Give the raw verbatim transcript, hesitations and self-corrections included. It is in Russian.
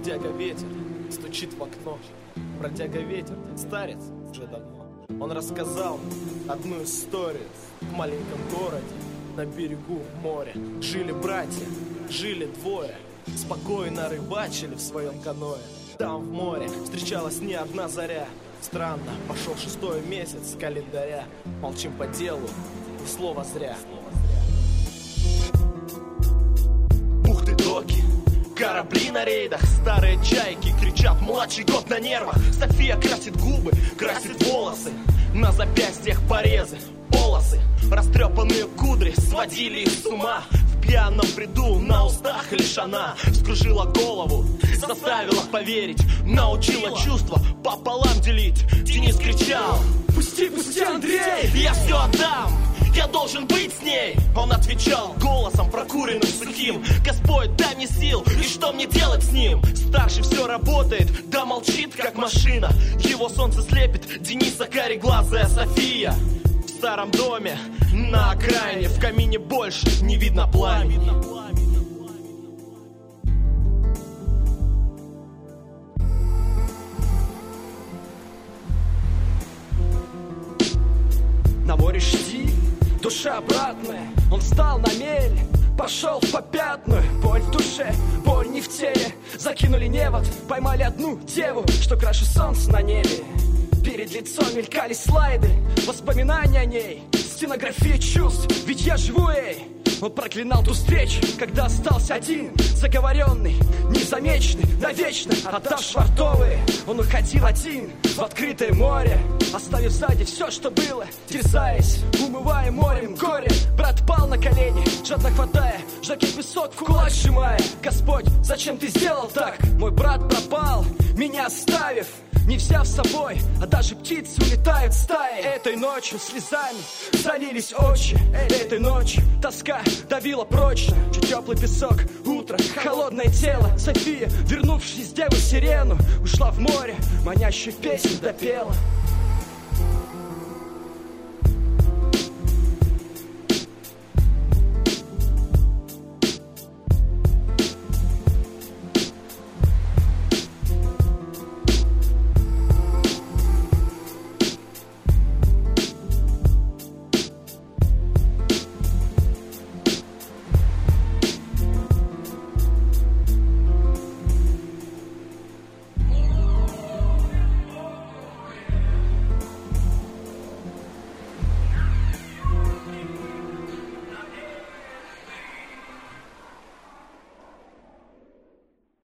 Бродяга ветер стучит в окно. Бродяга ветер, старец уже давно. Он рассказал одну историю. В маленьком городе на берегу моря жили братья, жили двое. Спокойно рыбачили в своем каное. Там в море встречалась не одна заря. Странно, пошел шестой месяц календаря. Молчим по делу, ни слова зря. Бухты-доки, корабли на рейдах, старые чайки кричат, младший год на нервах. София красит губы, красит волосы, на запястьях порезы, полосы. Растрепанные кудри сводили их с ума. В пьяном бреду на устах лишь она вскружила голову, заставила поверить, научила чувства пополам делить. Денис кричал: пусти, пусти, Андрей, я все отдам, я должен быть с ней. Он отвечал голосом прокуренным, сухим: Господь, дай мне сил, и что мне делать с ним? Старший все работает, да молчит, как машина. Его солнце слепит, Дениса кареглазая София. В старом доме на окраине, в камине больше не видно пламени. На море штиль, душа обратная. Он встал на мель, пошел в попятную. Боль в душе, боль не в теле. Закинули невод, поймали одну деву, что краше солнца на небе. Перед лицом мелькали слайды, воспоминания о ней, стенография чувств, ведь я живу ей. Он проклинал ту встречу, когда остался один, заговоренный, незамеченный, навечно отдав швартовые. Он уходил один в открытое море, оставив сзади все, что было, терзаясь, умывая морем горе. Брат пал на колени, жадно хватая жаркий песок, в кулак сжимая. Господь, зачем ты сделал так? Мой брат пропал, меня оставив, не взяв с собой, а даже птицы улетают в стаи. Этой ночью слезами залились очи. Этой ночью тоска давила прочно. Чуть теплый песок, утро, холодное тело. София, вернувшись деву сирену, ушла в море, манящую песню допела.